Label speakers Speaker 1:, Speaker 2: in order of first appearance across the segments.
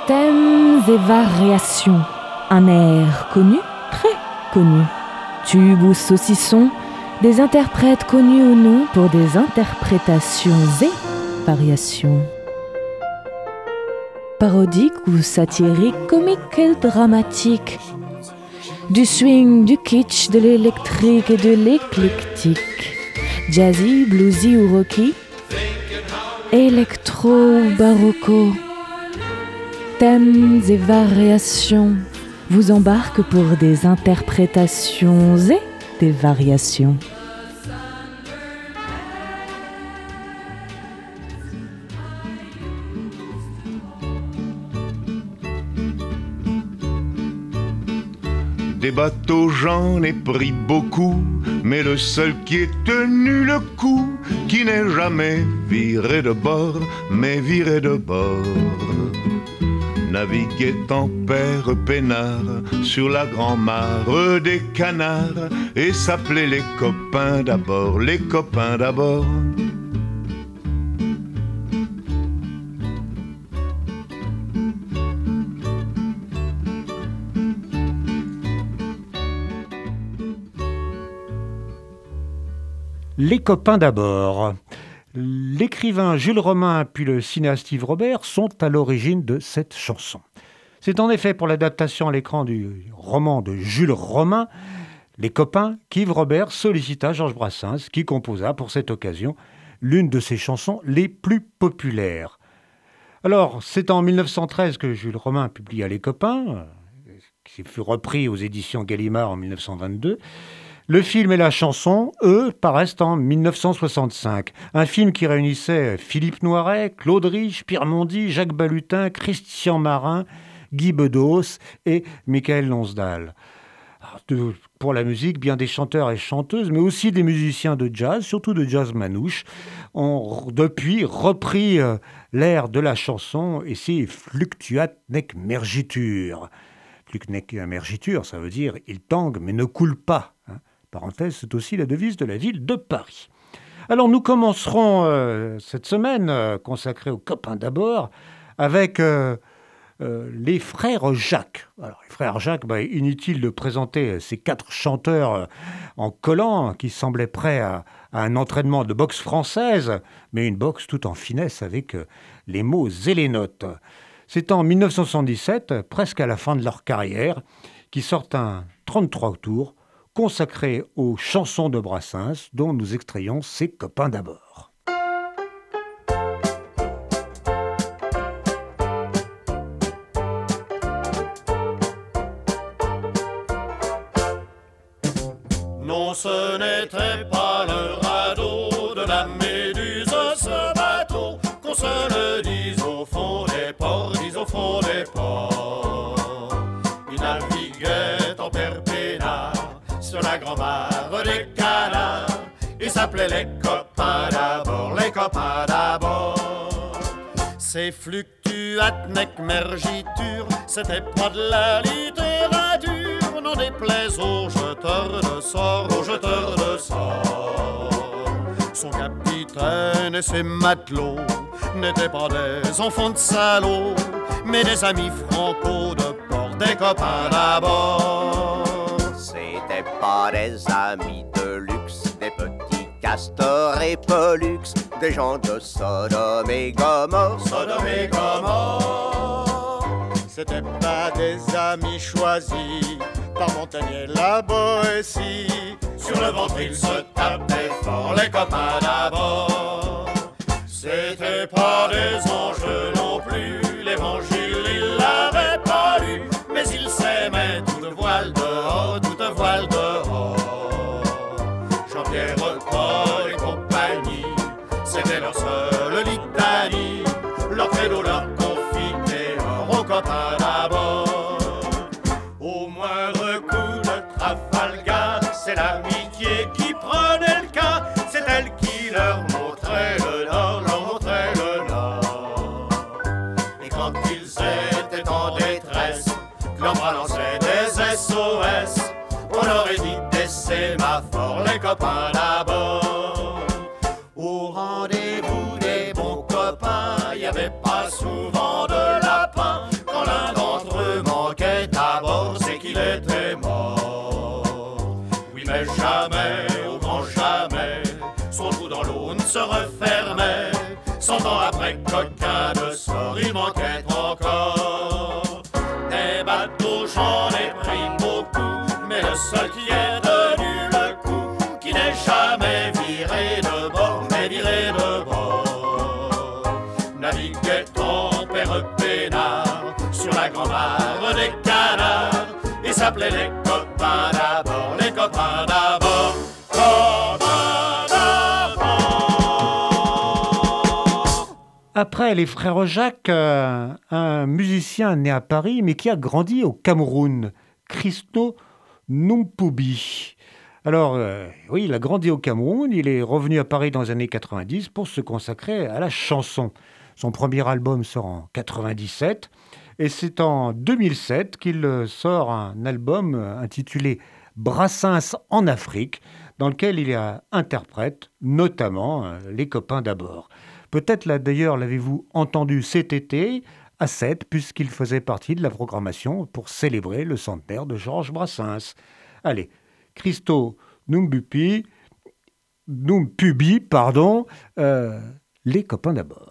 Speaker 1: Thèmes et variations. Un air connu, très connu. Tube ou saucisson, des interprètes connus ou non pour des interprétations et variations. Parodique ou satirique, comique et dramatique. Du swing, du kitsch, de l'électrique et de l'éclectique. Jazzy, bluesy ou rocky. Électro ou barocco. Thèmes et variations vous embarquent pour des interprétations et des variations.
Speaker 2: Des bateaux, j'en ai pris beaucoup, mais le seul qui ait tenu le coup, qui n'est jamais viré de bord, mais viré de bord, naviguait en père peinard sur la grand-mare des canards et s'appelait les copains d'abord, les copains d'abord.
Speaker 3: Les copains d'abord. L'écrivain Jules Romain puis le cinéaste Yves Robert sont à l'origine de cette chanson. C'est en effet pour l'adaptation à l'écran du roman de Jules Romain, Les copains, qu'Yves Robert sollicita Georges Brassens, qui composa pour cette occasion l'une de ses chansons les plus populaires. Alors, c'est en 1913 que Jules Romain publia Les copains, qui fut repris aux éditions Gallimard en 1922. Le film et la chanson, eux, paraissent en 1965. Un film qui réunissait Philippe Noiret, Claude Rich, Pierre Mondy, Jacques Balutin, Christian Marin, Guy Bedos et Michael Lonsdal. Pour la musique, bien des chanteurs et chanteuses, mais aussi des musiciens de jazz, surtout de jazz manouche, ont depuis repris l'air de la chanson et c'est Fluctuat nec mergitur. Fluctuat nec mergitur, ça veut dire « il tangue mais ne coule pas ». Parenthèse, c'est aussi la devise de la ville de Paris. Alors nous commencerons cette semaine consacrée aux copains d'abord avec les frères Jacques. Alors les frères Jacques, inutile de présenter ces 4 chanteurs en collant qui semblaient prêts à un entraînement de boxe française, mais une boxe tout en finesse avec les mots et les notes. C'est en 1977, presque à la fin de leur carrière, qu'ils sortent un 33 tours consacré aux chansons de Brassens, dont nous extrayons ses copains d'abord.
Speaker 4: Non, ce n'était pas le radeau de la Méduse, ce bateau, qu'on se le dise au fond des ports, dise au fond des ports. Il naviguait en père peinard sur la grand-mare des canards, ils s'appelaient les copains d'abord, les copains d'abord. Ces fluctuat nec mergitur, c'était pas de la littérature, n'en déplaise aux jeteurs de sorts, aux jeteurs de sorts. Son capitaine et ses matelots n'étaient pas des enfants de salauds, mais des amis franco de port, des copains d'abord.
Speaker 5: C'était pas des amis de luxe, des petits castors et pollux, des gens de Sodome et Gomorre,
Speaker 4: Sodome et Gomorre. C'était pas des amis choisis par Montaigne et la Boétie. Sur le ventre ils se tapaient fort, les copains d'abord. C'était pas des anges non plus, l'évangile ils l'avaient pas lu, mais ils s'aimaient toutes voiles dehors, toutes voiles dehors. Jean-Pierre Paul et compagnie, c'était leur seule litanie, leur credo, leur confiteor, aux copains d'abord. Au moindre coup de Trafalgar, c'est l'amitié qui prenait le cas, c'est elle qui leur montrait le nord, leur montrait le nord. Et quand ils étaient en détresse, que leur bras lançait des SOS, on aurait dit des sémaphores, les copains d'abord. Au rendez-vous des bons copains, y avait pas souvent de lapin. Quand refermait. 100 ans après, coquin de sort, il manquait encore des bateaux, j'en ai pris beaucoup, mais le seul qui ait tenu le coup, qui n'est jamais viré de bord, mais viré de bord, naviguait ton père peinard sur la grand-mare des canards, et s'appelait les copains d'abord, les copains d'abord, copains d'abord.
Speaker 3: Après les frères Jacques, un musicien né à Paris, mais qui a grandi au Cameroun, Christo Numpubi. Alors, oui, il a grandi au Cameroun, il est revenu à Paris dans les années 90 pour se consacrer à la chanson. Son premier album sort en 97, et c'est en 2007 qu'il sort un album intitulé Brassens en Afrique, dans lequel il interprète notamment Les copains d'abord. Peut-être là d'ailleurs l'avez-vous entendu cet été à 7, puisqu'il faisait partie de la programmation pour célébrer le centenaire de Georges Brassens. Allez, Christo Numpubi, Les copains d'abord.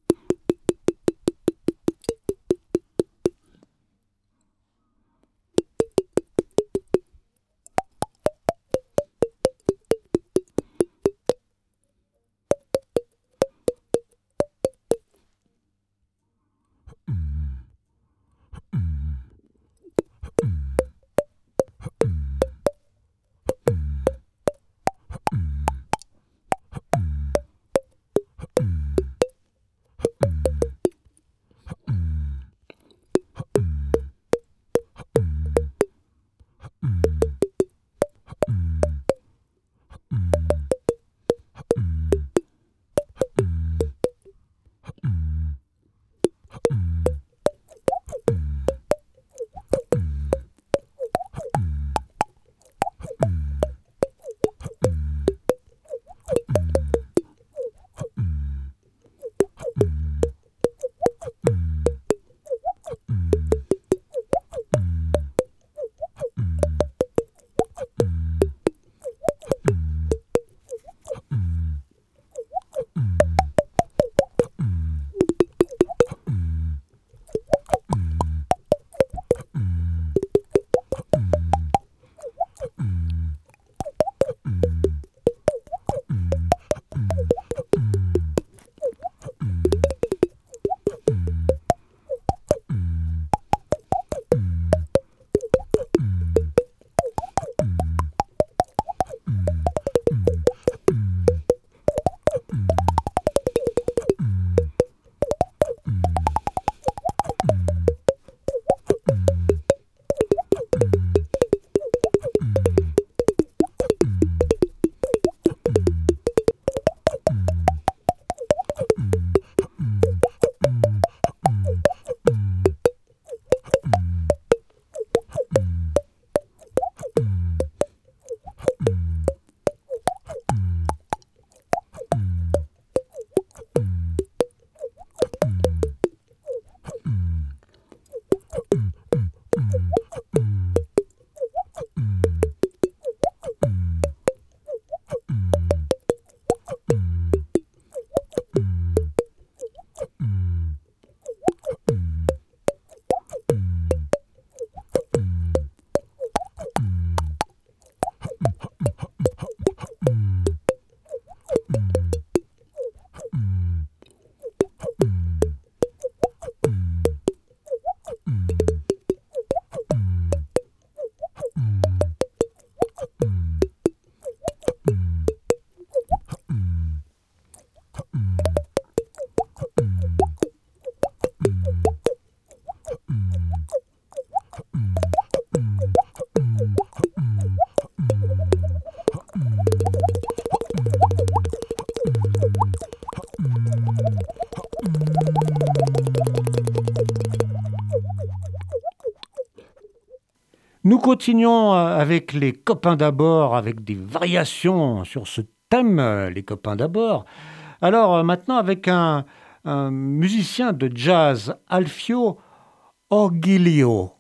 Speaker 3: Nous continuons avec les copains d'abord, avec des variations sur ce thème, les copains d'abord. Alors maintenant avec un musicien de jazz, Alfio Orgilio.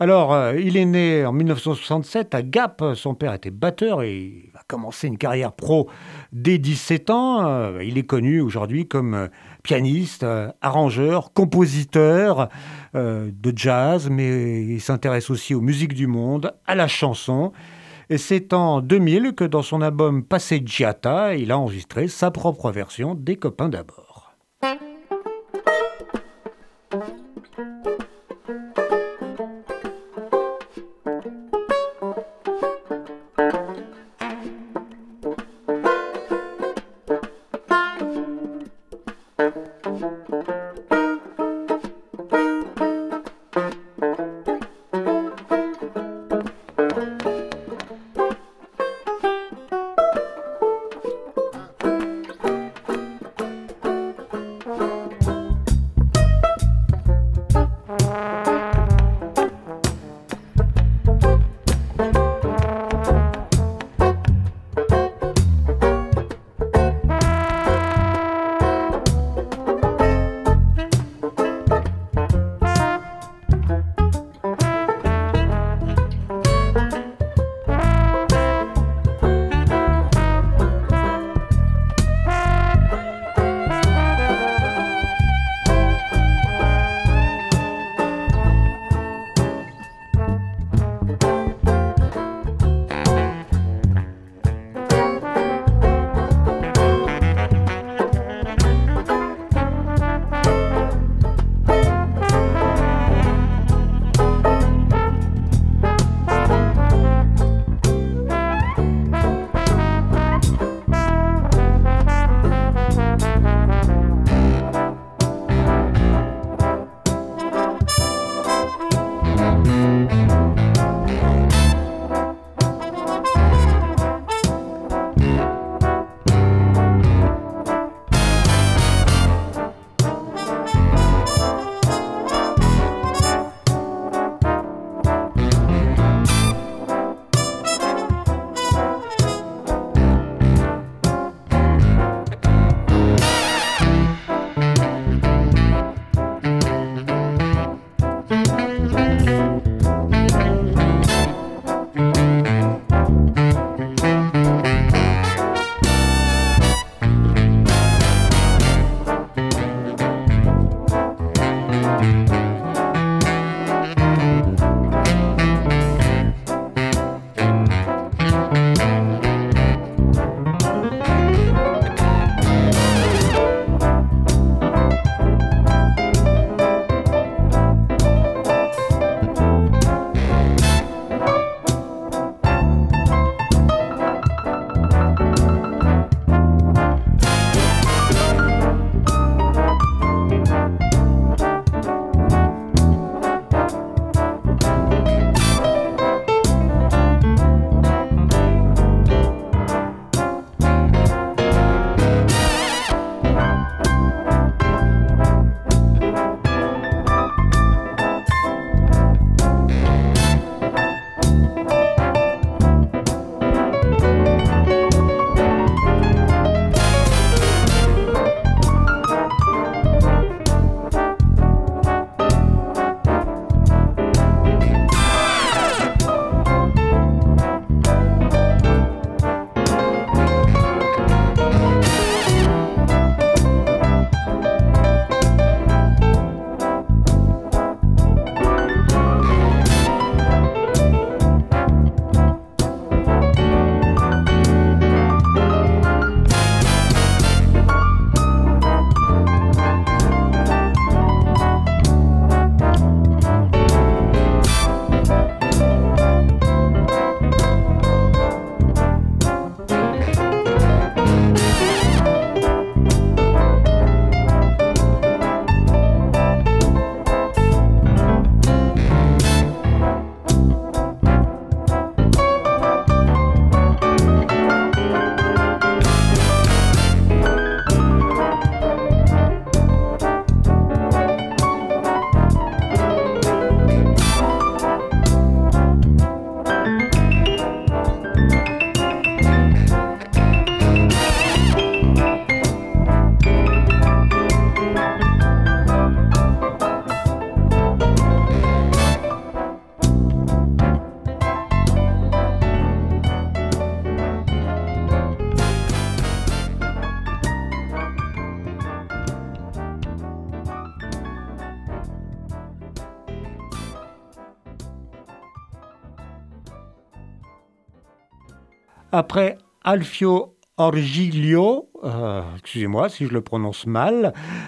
Speaker 3: Alors, il est né en 1967 à Gap. Son père était batteur et il a commencé une carrière pro dès 17 ans. Il est connu aujourd'hui comme pianiste, arrangeur, compositeur de jazz, mais il s'intéresse aussi aux musiques du monde, à la chanson. Et c'est en 2000 que dans son album Passeggiata, il a enregistré sa propre version des Copains d'abord. Après Alfio Orgilio, excusez-moi si je le prononce mal,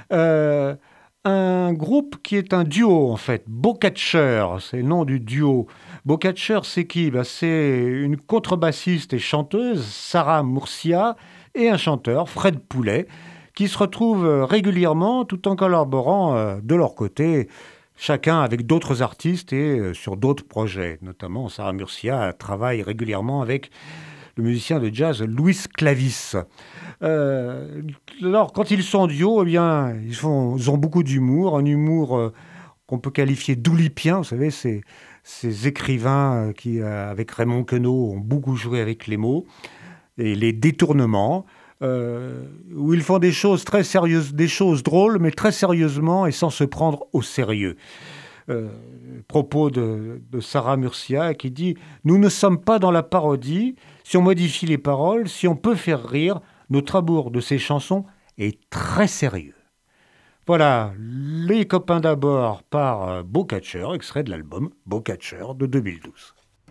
Speaker 3: un groupe qui est un duo en fait, Bowcatcher, c'est le nom du duo. Bowcatcher, c'est qui? C'est une contrebassiste et chanteuse, Sarah Murcia, et un chanteur, Fred Poulet, qui se retrouvent régulièrement tout en collaborant de leur côté, chacun avec d'autres artistes et sur d'autres projets. Notamment, Sarah Murcia travaille régulièrement avec le musicien de jazz Louis Clavis. Alors, quand ils sont en duo, eh bien, ils ont beaucoup d'humour, un humour qu'on peut qualifier d'oulipien. Vous savez, ces écrivains qui, avec Raymond Queneau, ont beaucoup joué avec les mots et les détournements, où ils font des choses très sérieuses, des choses drôles, mais très sérieusement et sans se prendre au sérieux. Propos de Sarah Murcia qui dit « Nous ne sommes pas dans la parodie. Si on modifie les paroles, si on peut faire rire, notre amour de ces chansons est très sérieux. » Voilà, Les copains d'abord par Bowcatcher, extrait de l'album Bowcatcher de 2012.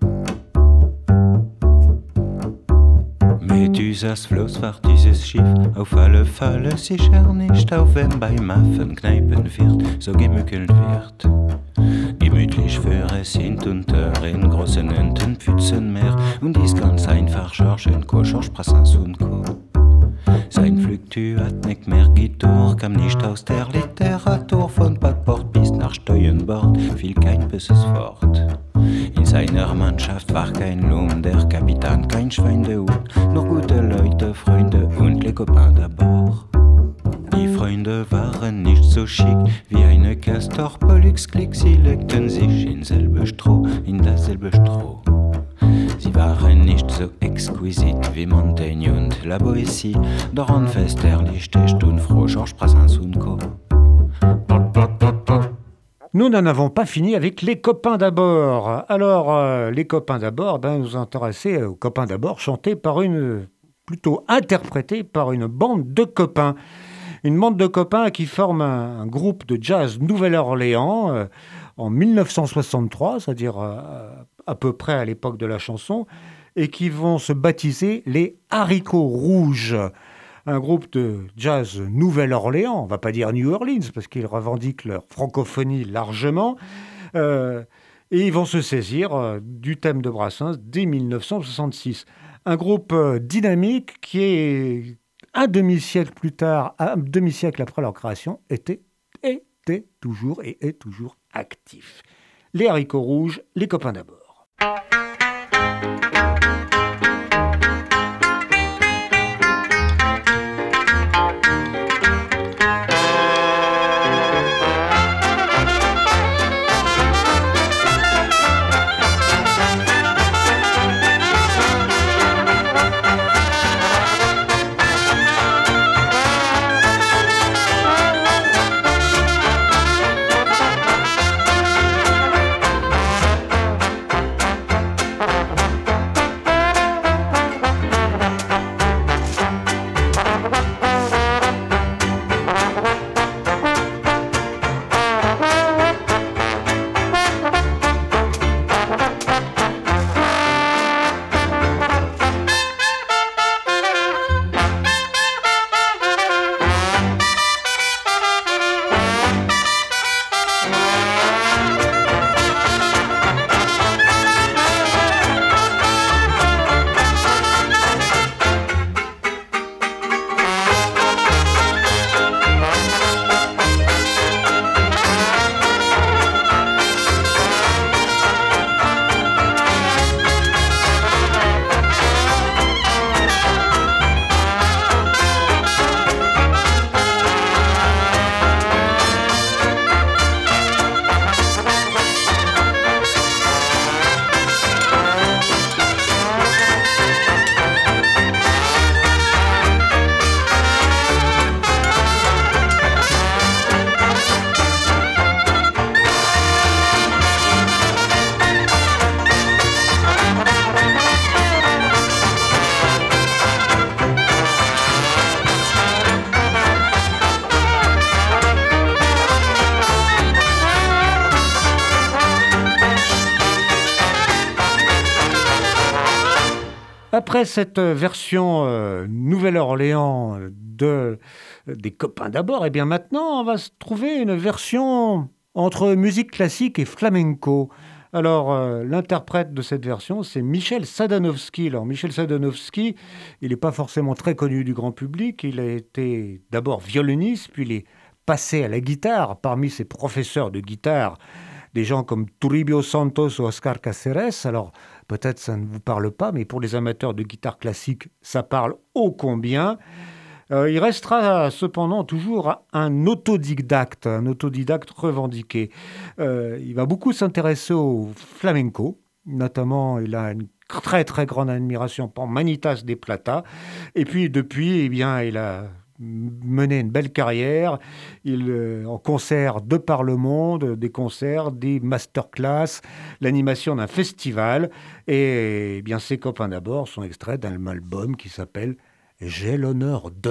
Speaker 6: Mit dieses Floßfach, dieses Schiff, auf alle Fälle sicher nicht, auch wenn beim Affen kneipen wird, so gemückelt wird. Gemütlich für es sind unter in großen Entenpfützenmeer und ist ganz einfach Georgenko, Georges Brassens und Co. Sein Flugtür hat nicht mehr Gitur, kam nicht aus der Literatur, von Backbord bis nach Steuernbord, fiel kein böses Wort. In seiner Mannschaft war kein Lohn, der Kapitän kein Schwein der Hut, nur gute Leute, Freunde und les copains d'abord. Die Freunde waren nicht so schick wie eine Castor Pollux Klick, sie legten sich in dasselbe Stroh. Sie waren nicht so exquisit wie Montaigne und la Boétie, daran fest erlichte Stund froh Georges Brassens und Co.
Speaker 3: Nous n'en avons pas fini avec Les copains d'abord. Alors, Les copains d'abord, nous intéressons aux copains d'abord, plutôt interprétés par une bande de copains. Une bande de copains qui forme un groupe de jazz Nouvelle-Orléans en 1963, c'est-à-dire à peu près à l'époque de la chanson, et qui vont se baptiser les Haricots Rouges. Un groupe de jazz Nouvelle-Orléans, on ne va pas dire New Orleans, parce qu'ils revendiquent leur francophonie largement, et ils vont se saisir du thème de Brassens dès 1966. Un groupe dynamique qui est un demi-siècle plus tard, un demi-siècle après leur création, était toujours et est toujours actif. Les Haricots Rouges, Les copains d'abord. Après cette version Nouvelle-Orléans des copains d'abord, et bien maintenant, on va se trouver une version entre musique classique et flamenco. Alors, l'interprète de cette version, c'est Michel Sadanovsky. Alors, Michel Sadanovsky, il n'est pas forcément très connu du grand public. Il a été d'abord violoniste, puis il est passé à la guitare. Parmi ses professeurs de guitare, des gens comme Toribio Santos ou Oscar Cáceres. Alors, peut-être ça ne vous parle pas, mais pour les amateurs de guitare classique, ça parle ô combien. Il restera cependant toujours un autodidacte revendiqué. Il va beaucoup s'intéresser au flamenco, notamment il a une très très grande admiration pour Manitas de Plata. Et puis depuis, eh bien, il a mené une belle carrière, en concert de par le monde, des concerts, des masterclass, l'animation d'un festival. Et eh bien, ses copains d'abord sont extraits d'un album qui s'appelle « J'ai l'honneur de ».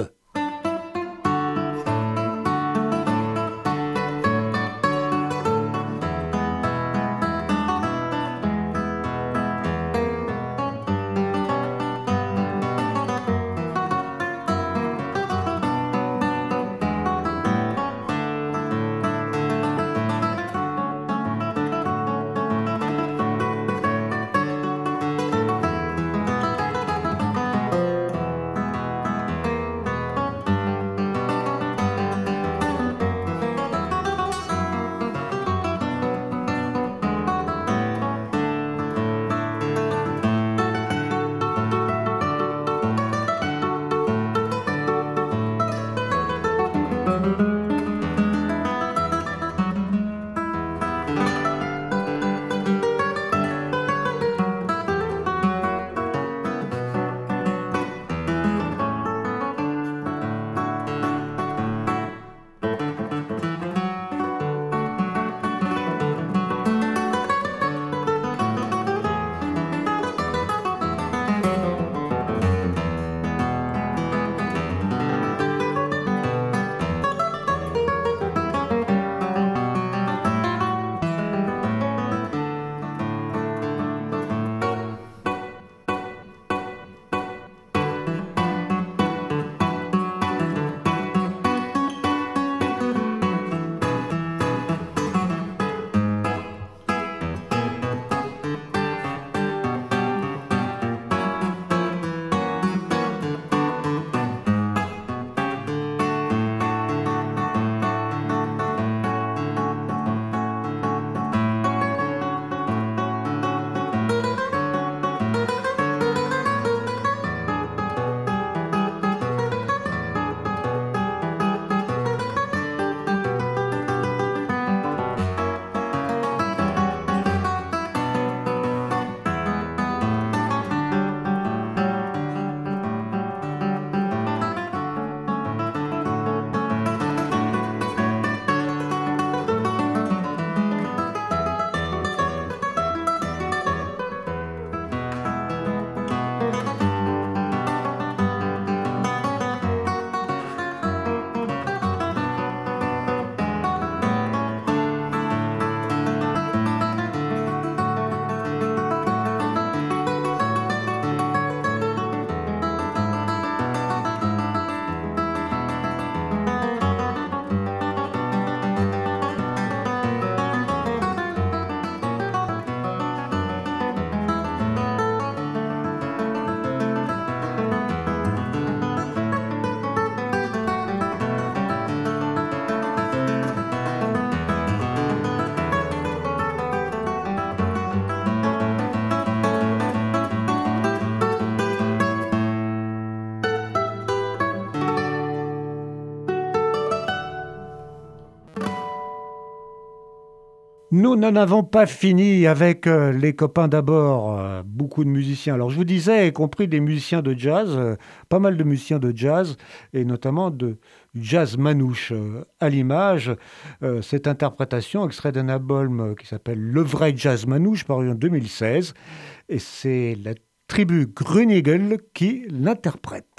Speaker 3: Nous n'en avons pas fini avec les copains d'abord, beaucoup de musiciens. Alors je vous disais, y compris des musiciens de jazz, pas mal de musiciens de jazz, et notamment de jazz manouche. À l'image, cette interprétation extrait d'un album qui s'appelle Le vrai jazz manouche, paru en 2016, et c'est la tribu Grünigel qui l'interprète.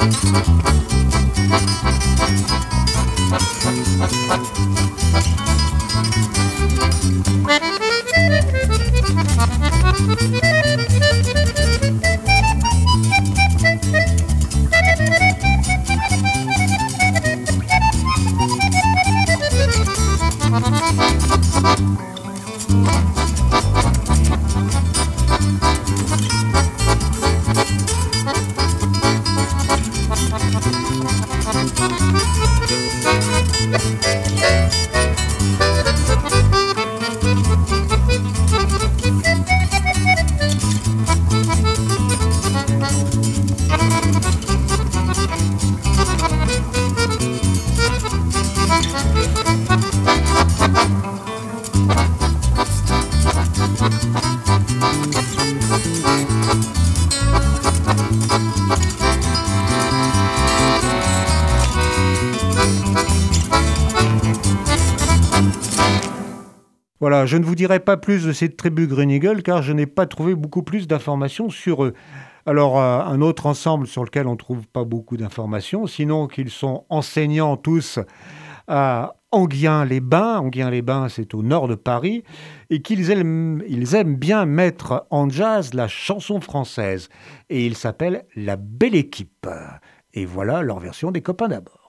Speaker 3: Voilà, je ne vous dirai pas plus de cette tribu Green Eagle car je n'ai pas trouvé beaucoup plus d'informations sur eux. Alors, un autre ensemble sur lequel on ne trouve pas beaucoup d'informations, sinon qu'ils sont enseignants tous à Enghien-les-Bains. Enghien-les-Bains, c'est au nord de Paris, et qu'ils aiment bien mettre en jazz la chanson française. Et ils s'appellent La Belle Équipe. Et voilà leur version des Copains d'abord.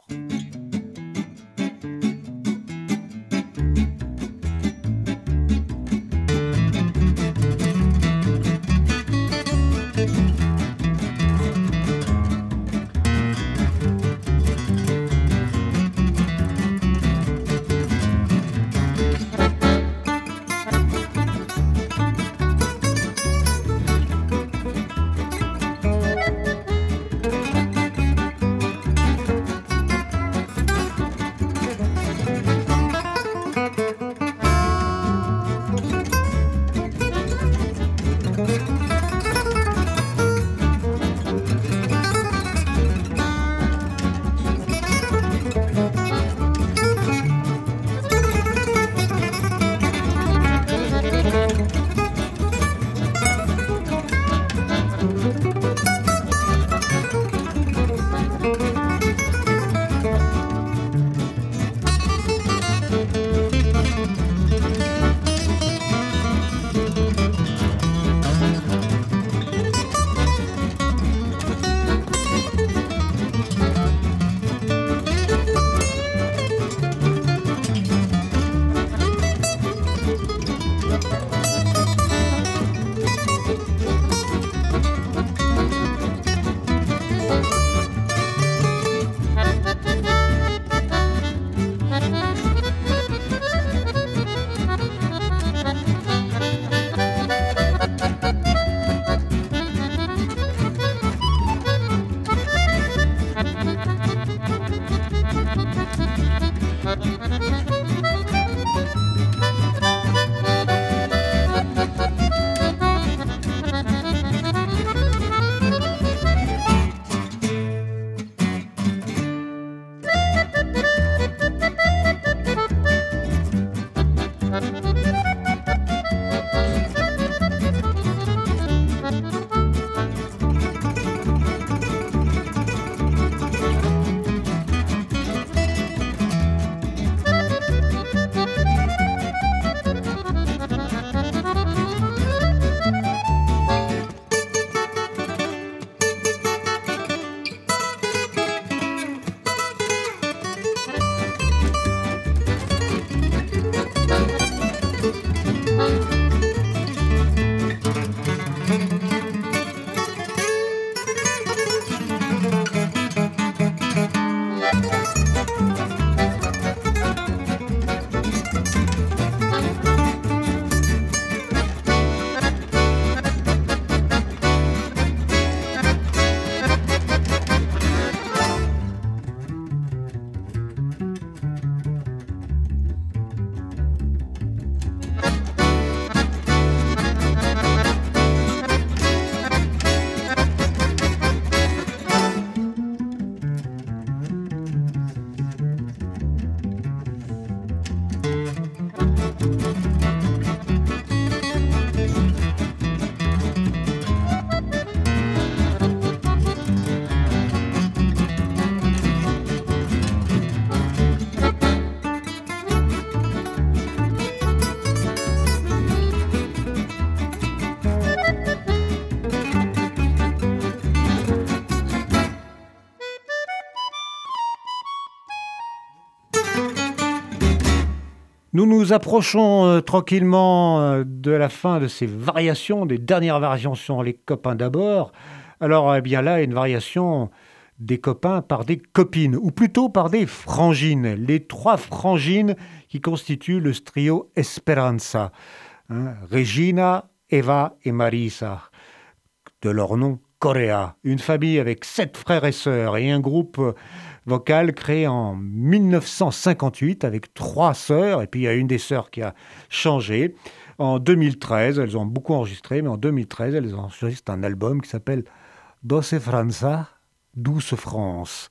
Speaker 3: Nous nous approchons tranquillement de la fin de ces variations, des dernières variations, les copains d'abord. Alors, eh bien là, une variation des copains par des copines, ou plutôt par des frangines. Les 3 frangines qui constituent le trio Esperanza. Regina, Eva et Marisa, de leur nom Correa. Une famille avec 7 frères et sœurs et un groupe vocal créé en 1958 avec 3 sœurs, et puis il y a une des sœurs qui a changé. En 2013, elles ont beaucoup enregistré, mais en 2013, elles ont enregistré un album qui s'appelle Doce França, Douce France.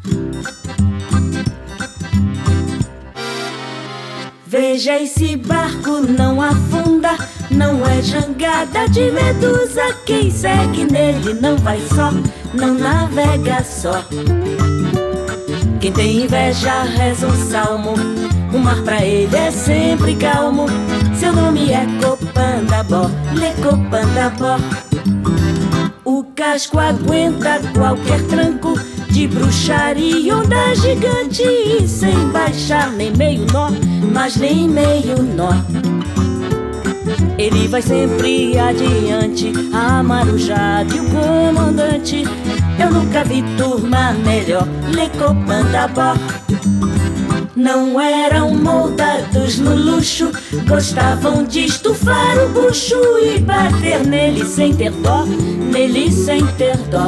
Speaker 7: Veja esse barco, não afunda, não é jangada de medusa. Quem segue nele não vai só, não navega só. Quem tem inveja reza um salmo, o mar pra ele é sempre calmo. Seu nome é Copandabó, Le Copandabó. O casco aguenta qualquer tranco de bruxaria e onda gigante, e sem baixar nem meio nó, mas nem meio nó. Ele vai sempre adiante, a marujada e o comandante. Eu nunca vi turma melhor, Le Copandabó. Não eram moldados no luxo, gostavam de estufar o bucho e bater nele sem ter dó, nele sem ter dó.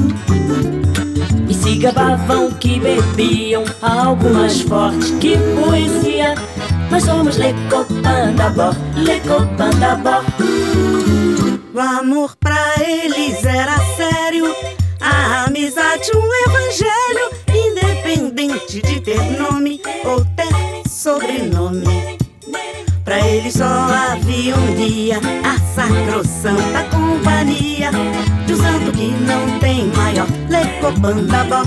Speaker 7: E se gabavam que bebiam algo mais forte que poesia. Nós somos Le Copandabó, Le Copandabó.
Speaker 8: O amor pra eles era sério, a amizade um evangelho, independente de ter nome ou ter sobrenome. Pra eles só havia um dia, a sacrossanta companhia de um santo que não tem maior, Le Copandabó.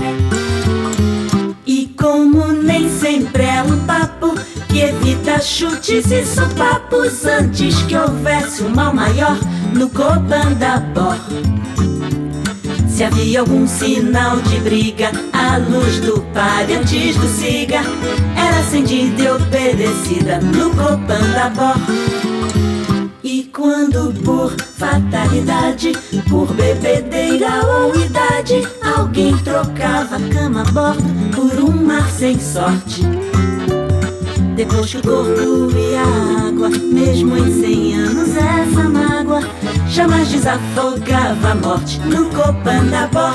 Speaker 8: E como nem sempre é um papo que evita chutes e sopapos, antes que houvesse um mal maior no Copandabó. Se havia algum sinal de briga, a luz do palha antes do siga era acendida e obedecida no Copandabó. E quando por fatalidade, por bebedeira ou idade, alguém trocava a cama a bordo por um mar sem sorte, depois que o corpo e a água, mesmo em 100 anos essa mágoa jamais desafogava a morte no Copandabó.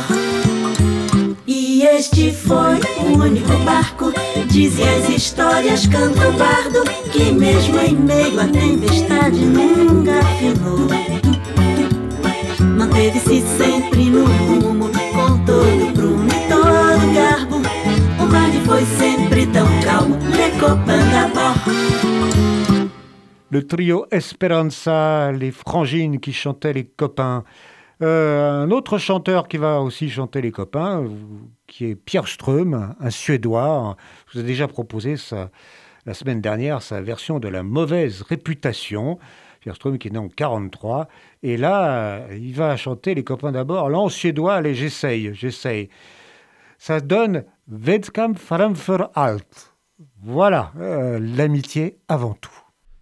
Speaker 8: E este foi o único barco, dizem as histórias, canta o bardo, que mesmo em meio à tempestade nunca afinou. Manteve-se sempre no rumo, com todo prumo e todo garbo. O mar lhe foi sempre tão calmo, Le Copandabó.
Speaker 3: Le trio Esperanza, les frangines qui chantaient les copains. Un autre chanteur qui va aussi chanter les copains, qui est Pierre Ström, un Suédois. Je vous ai déjà proposé la semaine dernière sa version de La mauvaise réputation. Pierre Ström qui est né en 1943. Et là, il va chanter les copains d'abord. Là, en suédois, allez, j'essaye. Ça donne Vänskap framför allt. Voilà, l'amitié avant tout.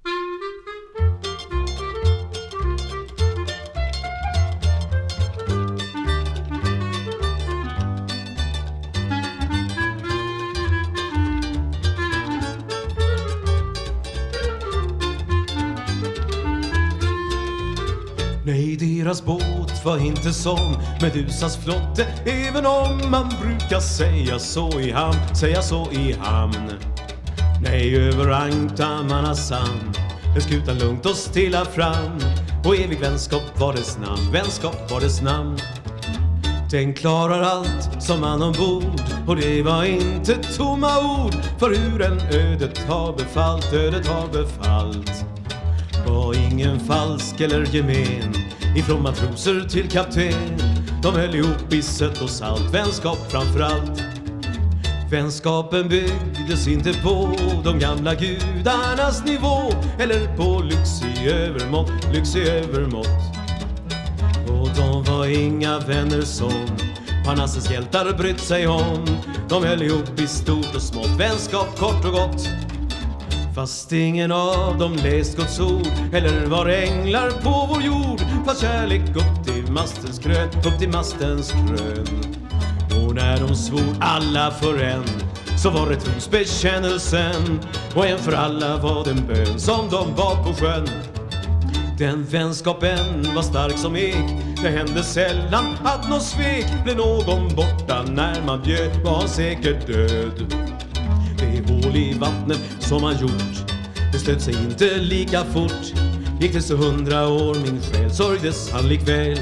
Speaker 9: Nej, deras båt var inte som Medusas flotte, även om man brukar säga så i hamn. Nej, över Ankdammar sand är skutan lugnt och stilla fram, och evig vänskap var dess namn. Den klarar allt som man ombord, och det var inte tomma ord, för hur en ödet har befallt var ingen falsk eller gemen, ifrån matroser till kapten. De höll ihop i sött och salt, vänskap framför allt. Vänskapen byggdes inte på de gamla gudarnas nivå, eller på lyx i övermått. Och de var inga vänner som Parnassens hjältar brytt sig om. De höll ihop i stort och smått, vänskap kort och gott. Fast ingen av dem läst Guds ord eller var änglar på vår jord. Fast kärlek upp till mastens krön. Och när de svor alla för en, så var det trosbekännelsen. Och en för alla var den bön som de bad på sjön. Den vänskapen var stark som ek. Det hände sällan att någon svek. Blev någon borta när man bjöd, var han säkert död. Det hål i vattnet som han gjort, det stöt sig inte lika fort. Gick det så 100 år, min själ sörjdes han likväl.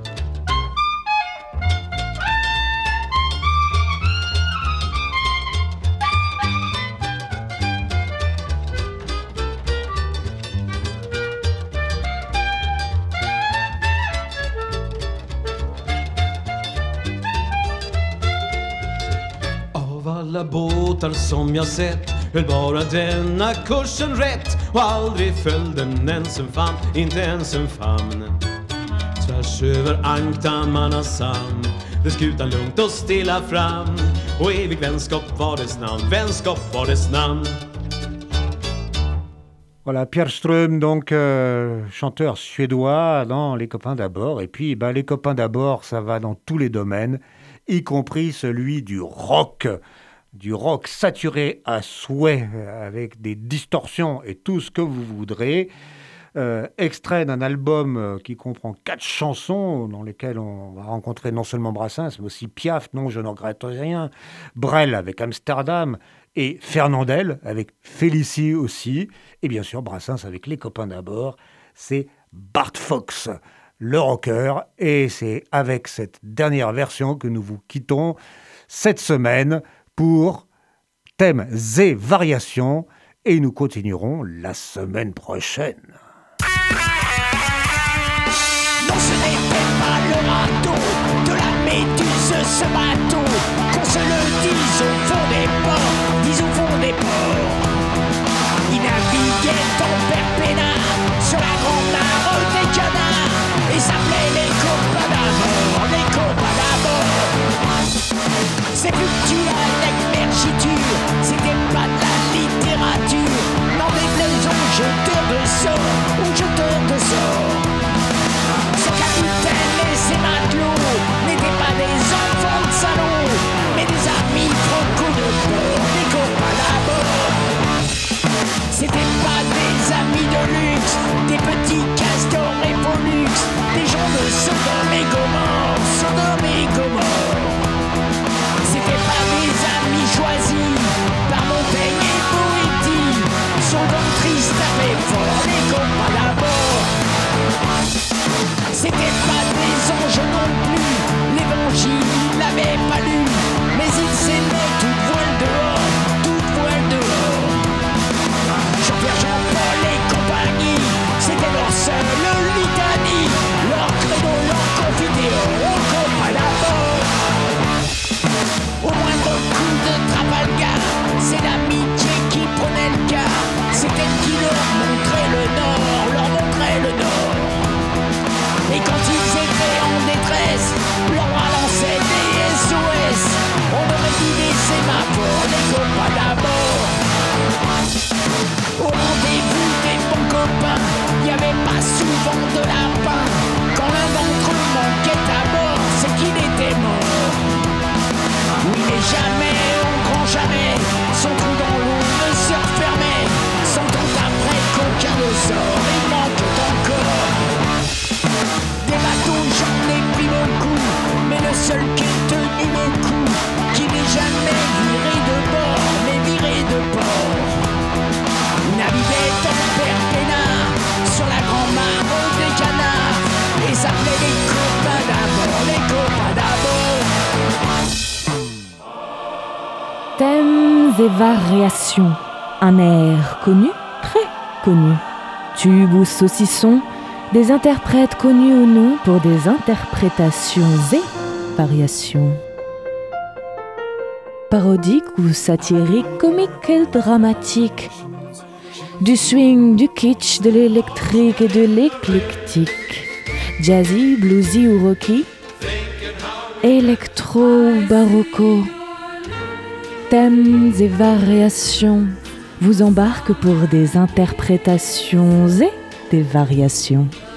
Speaker 9: Alla båtar som jag sett höll bara denna kursen rätt. Och aldrig föll den ens en famn, inte ens en famn. Tvärs över ankdammarnas sand, det skutan lugnt och stilla fram. Och evig vänskap var dess namn, vänskap var dess namn.
Speaker 3: Voilà, Pierre Ström, donc chanteur suédois dans Les Copains d'abord. Et puis, Les Copains d'abord, ça va dans tous les domaines, y compris celui du rock saturé à souhait, avec des distorsions et tout ce que vous voudrez. Extrait d'un album qui comprend 4 chansons dans lesquelles on va rencontrer non seulement Brassens, mais aussi Piaf, Non, je ne regrette rien, Brel avec Amsterdam, et Fernandel avec Félicie aussi, et bien sûr Brassens avec Les Copains d'abord. C'est Bart Fox, le rocker, et c'est avec cette dernière version que nous vous quittons cette semaine pour thèmes et variations, et nous continuerons la semaine prochaine.
Speaker 10: Non, ce n'était pas le radeau de la Méduse, ce bateau, qu'on se le dise au fond des ports, il naviguait en Perpénard sur la grande mare des canards, et s'appelait les copains d'abord, les copains d'abord. C'est fluctuel l'émergiture, c'était pas de la littérature, non déplaise aux jeteurs de sorts, aux jeteurs de sorts. Son capitaine et ses matelots n'étaient pas des enfants de salon, mais des amis franco de bord, des copains d'abord. C'était pas des amis de luxe, des petits castors et pollux, des gens de Sodome et Gomorre, Sodome et Gomorre. C'était pas des amis choisis par Montaigne et Boétie, souvent tristes avec fort, les copains d'abord. C'était pas des anges non plus, l'évangile il l'avait pas lu, mais il s'aimait toute voile dehors, toute voile dehors. Jean-Pierre, Jean-Paul et compagnie, c'était leur seule litanie, leur credo, leur confiteor, leur copains d'abord. Au moindre coup de Trafalgar, c'est l'amitié qui prenait le quart. C'est elle qui leur montrait le nord, leur montrait le nord. Et quand ils étaient en détresse, leur balançait des SOS. On aurait dit des sémaphores, les copains d'abord. Au rendez-vous des bons copains, y avait pas souvent de lapin. Quand l'un d'entre eux manquait à bord, c'est qu'il était mort. Oui, mais jamais, au grand jamais, son trou dans l'eau ne se refermait. 100 ans après qu'aucun ne sort, il manque encore. Des bateaux, j'en ai pris beaucoup, mais le seul qui ait tenu le coup, qui n'est jamais viré de bord, mais viré de port. Naviguait en Perpénard, sur la grande mare des canards, et s'appelait les copains d'abord, les copains d'abord.
Speaker 1: Thèmes et variations, un air connu, très connu. Tube ou saucisson, des interprètes connus ou non pour des interprétations et variations. Parodique ou satirique, comique et dramatique. Du swing, du kitsch, de l'électrique et de l'éclectique. Jazzy, bluesy ou rocky. Électro ou barocco. Thèmes et variations, vous embarque pour des interprétations et des variations.